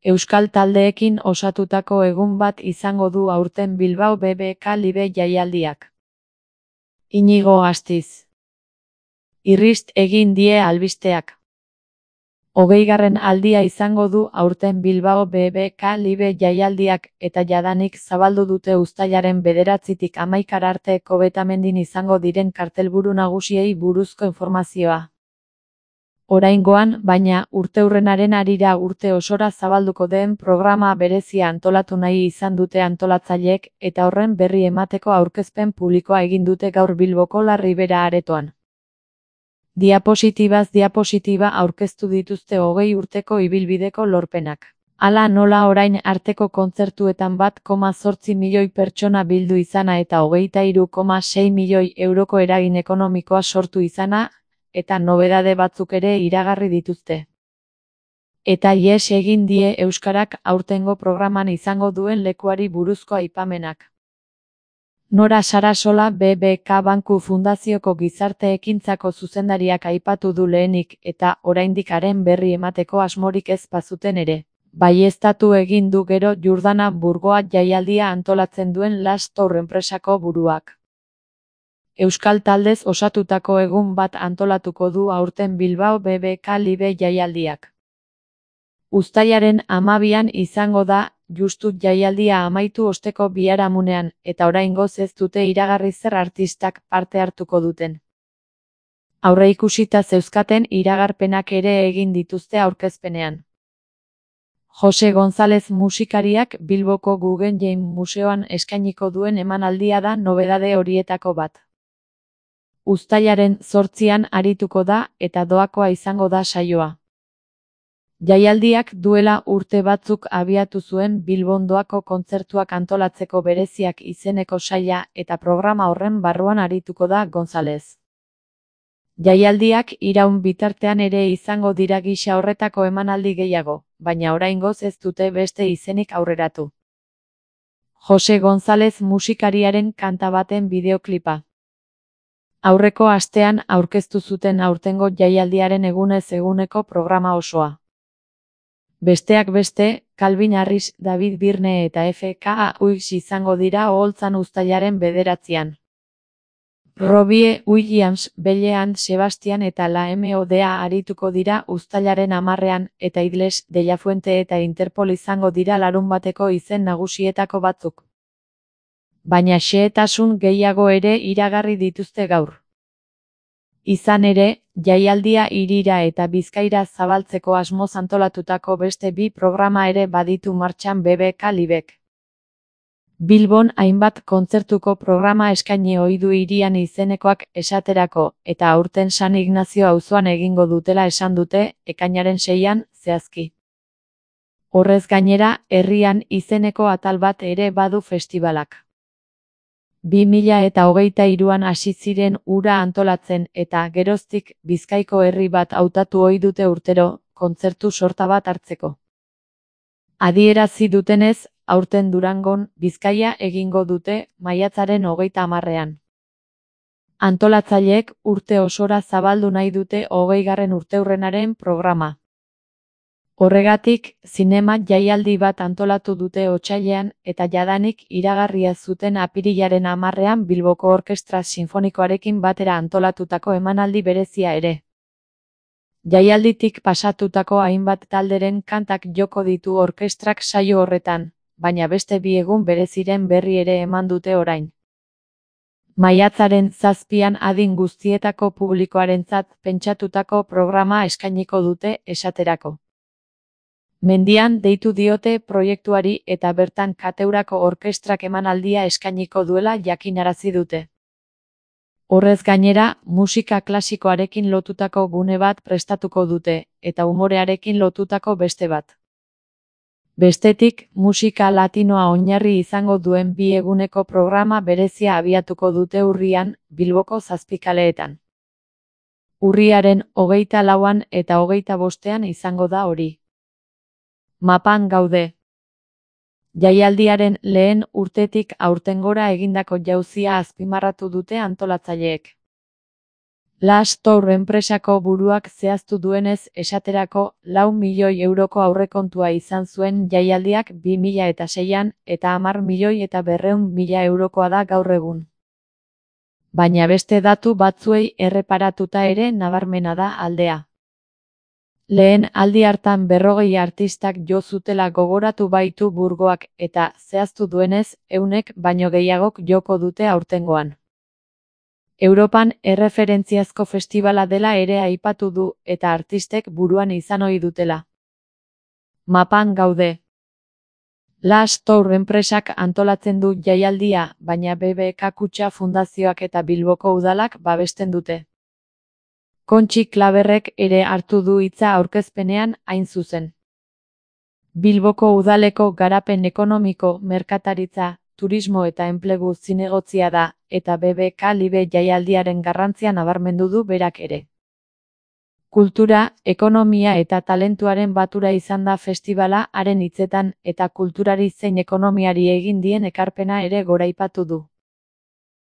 Euskal taldeekin osatutako egun bat izango du aurten Bilbao BBK Live jaialdiak. Inigo Astiz. Irrist egin die albisteak. 20. aldia izango du aurten Bilbao BBK Live jaialdiak eta jadanik zabaldu dute uztailaren 9-tik 11 arte Kobetamendin izango diren kartelburu nagusiei buruzko informazioa. Oraingoan, baina, urteurrenaren harira urte osora zabalduko den programa berezia antolatu nahi izan dute antolatzaileek eta horren berri emateko aurkezpen publikoa egin dute gaur Bilboko La Ribera aretoan. Diapositibaz diapositiba aurkeztu dituzte 20 urteko ibilbideko lorpenak. Hala nola orain arteko kontzertuetan 1,8 milioi pertsona bildu izana eta 23,6 milioi euroko eragin ekonomikoa sortu izana, eta nobedade batzuk ere iragarri dituzte. Eta ihes egin die euskarak aurtengo programan izango duen lekuari buruzko aipamenak. Nora Sarasola BBK Banku Fundazioko Gizarte Ekintzako zuzendariak aipatu du lehenik eta oraindik haren berri emateko asmorik ez bazuten ere. Baieztatu egin du gero Jurdana Burgoa jaialdia antolatzen duen Last Tour enpresako buruak. Euskal taldez osatutako egun bat antolatuko du aurten Bilbao BBK Live jaialdiak. Uztailaren 12an izango da, justu jaialdia amaitu osteko biharamunean, eta oraingoz ez dute iragarri zer artistak parte hartuko duten. Aurreikusita zeuzkaten iragarpenak ere egin dituzte aurkezpenean. Jose González musikariak Bilboko Guggenheim Museoan eskainiko duen emanaldia da nobedade horietako bat. Uztailaren 8an arituko da eta doakoa izango da saioa. Jaialdiak duela urte batzuk abiatu zuen Bilbon doako kontzertuak antolatzeko bereziak izeneko saila eta programa horren barruan arituko da González. Jaialdiak iraun bitartean ere izango dira gisa horretako emanaldi gehiago, baina oraingoz ez dute beste izenik aurreratu. Jose González musikariaren kanta baten bideoklipa. Aurreko astean aurkeztu zuten aurtengo jaialdiaren egunez eguneko programa osoa. Besteak beste, Calvin Harris, David Byrne eta FKA Twigs izango dira oholtzan uztailaren 9an. Robbie Williams, Bellean Sebastian eta La MODA arituko dira uztailaren 10an eta Idles, De La Fuente eta Interpol izango dira larunbateko izen nagusietako batzuk. Baina xehetasun gehiago ere iragarri dituzte gaur. Izan ere, jaialdia Hirira eta Bizkaira zabaltzeko asmoz antolatutako beste 2 programa ere baditu martxan BBK Livek. Bilbon hainbat kontzertuko programa eskaini ohi du hirian izenekoak esaterako, eta aurten San Ignazio auzoan egingo dutela esan dute, ekainaren 6an, zehazki. Horrez gainera, herrian izeneko atal bat ere badu festibalak. 2023an hasi ziren hura antolatzen eta geroztik Bizkaiko herri bat hautatu ohi dute urtero, kontzertu sorta bat hartzeko. Adierazi dutenez, aurten Durangon, Bizkaia egingo dute, maiatzaren 30an. Antolatzaileek urte osora zabaldu nahi dute 20. urteurrenaren programa. Horregatik, zinema jaialdi bat antolatu dute otsailean eta jadanik iragarria zuten apirilaren 10an Bilboko Orkestra Sinfonikoarekin batera antolatutako emanaldi berezia ere. Jaialditik pasatutako hainbat talderen kantak joko ditu orkestrak saio horretan, baina beste 2 egun bereziren berri ere eman dute orain. Maiatzaren 7an adin guztietako publikoarentzat pentsatutako programa eskainiko dute esaterako. Mendian deitu diote proiektuari eta bertan Kateurako orkestrak emanaldia eskainiko duela jakinarazi dute. Horrez gainera, musika klasikoarekin lotutako gune bat prestatuko dute, eta umorearekin lotutako beste bat. Bestetik, musika latinoa oinarri izango duen 2 eguneko programa berezia abiatuko dute urrian, Bilboko 7 kaleetan. Urriaren 24an eta 25an izango da hori. Mapan gaude. Jaialdiaren lehen urtetik aurtengora egindako jauzia azpimarratu dute antolatzaileek. Last Tour enpresako buruak zehaztu duenez, esaterako, 4 milioi euroko aurrekontua izan zuen jaialdiak 2006an eta 10.200.000 eurokoa da gaur egun. Baina beste datu batzuei erreparatuta ere nabarmena da aldea. Lehen aldi hartan 40 artistak jo zutela gogoratu baitu Burgoak eta, zehaztu duenez, 100 baino gehiagok joko dute aurtengoan. Europan erreferentziazko festibala dela ere aipatu du eta artistek buruan izan ohi dutela. Mapan gaude. Last Tour enpresak antolatzen du jaialdia, baina BBK Kutxa Fundazioak eta Bilboko Udalak babesten dute. Kontxi Klaberrek ere hartu du hitza aurkezpenean hain zuzen. Bilboko Udaleko Garapen Ekonomiko, Merkataritza, Turismo eta Enplegu Zinegotzia da, eta BBK Libe jaialdiaren garrantzia nabarmendu du berak ere. Kultura, ekonomia eta talentuaren batura izan da festibala haren hitzetan eta kulturari zein ekonomiari egin dien ekarpena ere goraipatu du.